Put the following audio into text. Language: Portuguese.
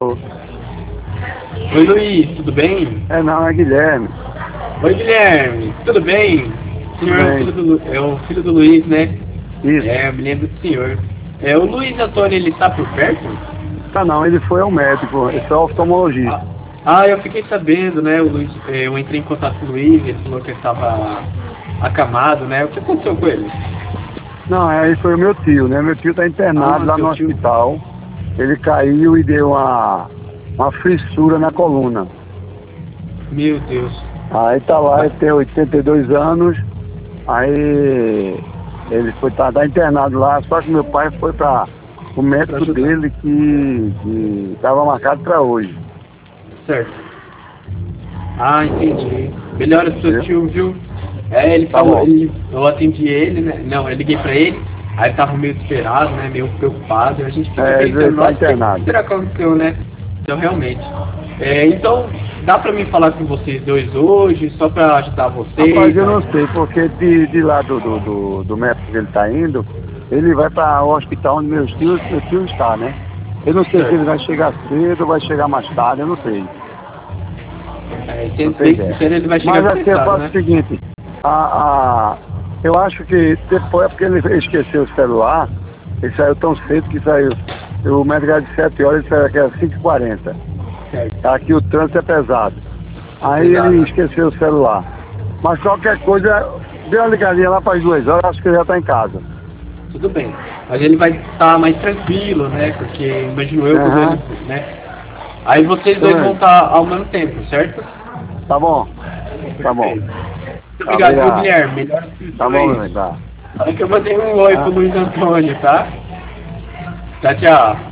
Oi, Luiz, tudo bem? Não, é Guilherme. Oi, Guilherme, tudo bem? O senhor Tudo é o bem. filho do Luiz, né? Isso. Eu me lembro do senhor. O Luiz Antônio, ele está por perto? Tá não, ele foi ao médico, ele foi ao oftalmologista. Eu fiquei sabendo, né? O Luiz, eu entrei em contato com o Luiz, ele falou que ele estava acamado, né? O que aconteceu com ele? Não, aí foi o meu tio, né? Meu tio tá internado lá Seu no tio. hospital. Ele caiu e deu uma fissura na coluna. Meu Deus. Aí tá lá, ele tem 82 anos. Aí ele tá internado lá, só que meu pai foi para o médico dele que estava marcado para hoje. Certo. Entendi. Melhora pro seu tio, viu? Ele Tá falou, bom. eu atendi ele, né? Não, eu liguei pra ele, aí ele tava meio desesperado, né? Meio preocupado, e a gente fica Ele pensando, tá nossa, o internado. que será que aconteceu, né? Então, realmente. Então, dá pra mim falar com vocês dois hoje, só pra ajudar vocês? Rapaz, eu não sei, porque de lá do médico que ele tá indo, ele vai para o hospital onde meu tio está, né? Eu não sei se ele vai chegar cedo ou vai chegar mais tarde, eu não sei. Sendo Não sei bem ideia. sincero, ele vai chegar Mas assim, eu pesado, faço né? o seguinte, eu acho que depois é porque ele esqueceu o celular, ele saiu tão cedo que saiu. O médico era de 7 horas, ele saiu aqui às 5h40. Certo. Aqui o trânsito é pesado. Aí Pesado, ele né? esqueceu o celular. Mas qualquer coisa, deu uma ligadinha lá para as 2 horas, acho que ele já está em casa. Tudo bem. Mas ele vai estar mais tranquilo, né? Porque imagino eu quando ele, né? Aí vocês dois vão estar ao mesmo tempo, certo? Tá bom. Tá bom. Muito obrigado, viu, Guilherme? Melhor Tá bom, tá. É que eu mandei um oi pro Luiz Antônio, tá? Tchau, tchau.